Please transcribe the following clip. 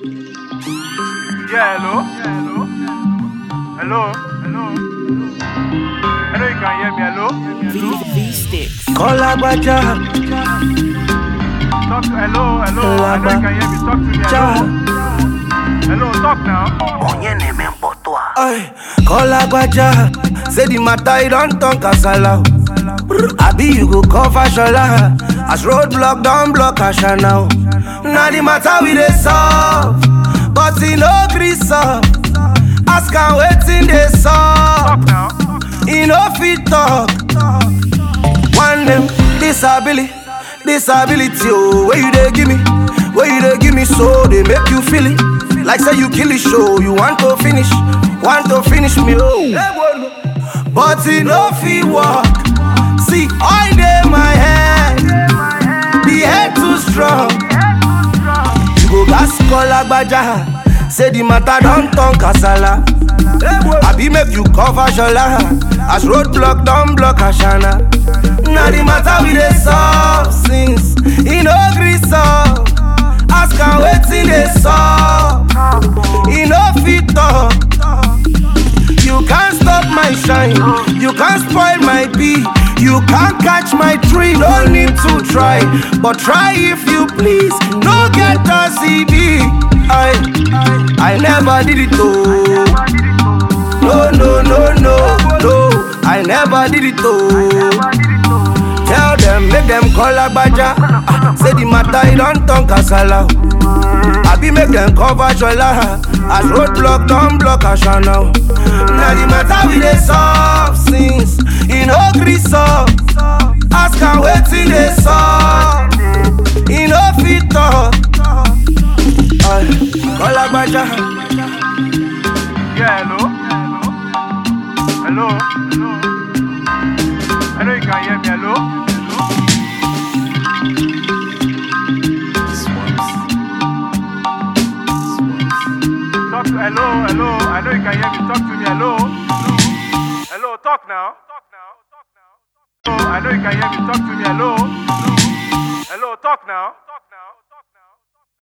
Yeah, hello? Hello? Hello, you can hear me, hello? V-Sticks. Call Agbaja. Talk to, hello? I know you can hear me, talk to me, hello? Hello, talk now. Ay, call Agbaja. Say the matter you don't talk kasala. Abi you go cover shola. As roadblock don't block Asha now. Now the matter we dey solve, but he no gree solve. Ask am wetin dey solve. Talk now. He no fit talk. One name disability, oh. Where you dey give me, so they make you feel it. Like say you kill it, show you want to finish me, oh. But he no fit walk. See, all day my head, the head too strong. You go gas call Agbaja. Say the matter don't turn kasala. Abi make you cover shola. As roadblock don't block Ashana. Now the matter we dey solve since he no gree solve. Ask am wetin dey solve. He no fit talk. You can't stop my shine. You can't spoil my bee. You can't catch my tree. No need to try, but try if you please. No get a CD. I never did it though. No. I never did it though. Tell them, make them call Agbaja. Say the matter you don't turn kasala. Abi make them cover shola. As roadblock don't block Asha now. Now the matter we dey solve since he no gree solve. Ask am wetin dey solve. He no fit talk. Call Agbaja. Yeah, hello? I know you can hear me, hello? Talk to, hello? I know you can hear me, talk to me, hello? Hello, talk now. Hello, I know you can hear me, talk to me, hello? Hello, talk now.